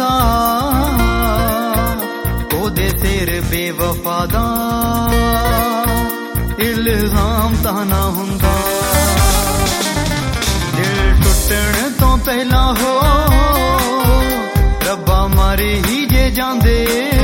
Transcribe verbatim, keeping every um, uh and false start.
सा ओदे सिर बेवफा दा इल्जाम तां ना हुंदा। दिल टुटण तो पहला हो रब्बा मारे ही जे जांदे